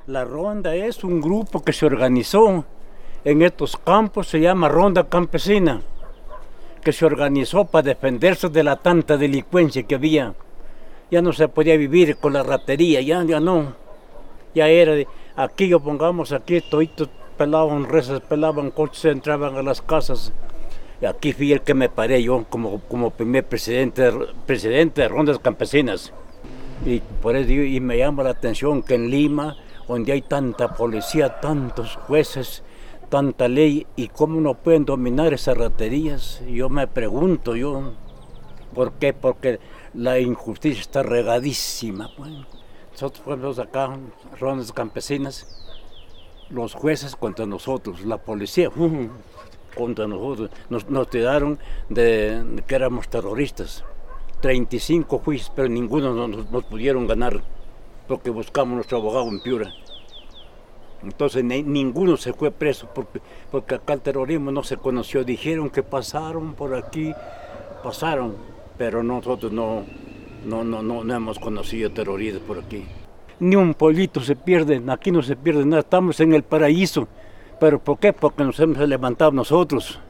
La ronda es un grupo que se organizó en estos campos, se llama Ronda Campesina, que se organizó para defenderse de la tanta delincuencia que había. Ya no se podía vivir con la ratería, ya no. Ya era de, aquí yo pongamos aquí, toditos pelaban reses, pelaban coches, entraban a las casas. Y aquí fui el que me paré yo como primer presidente de Rondas Campesinas. Y por eso y me llama la atención que en Lima, donde hay tanta policía, tantos jueces, tanta ley, y cómo no pueden dominar esas raterías. Yo me pregunto, ¿por qué? Porque la injusticia está regadísima. Bueno, nosotros fuimos acá, Rondas Campesinas, los jueces contra nosotros, la policía contra nosotros, nos tiraron de que éramos terroristas. 35 juicios, pero ninguno nos pudieron ganar, porque buscamos nuestro abogado en Piura. Entonces ninguno se fue preso, porque acá el terrorismo no se conoció. Dijeron que pasaron por aquí, pero nosotros no hemos conocido terroristas por aquí. Ni un pollito se pierde, aquí no se pierde nada, estamos en el paraíso. ¿Pero por qué? Porque nos hemos levantado nosotros.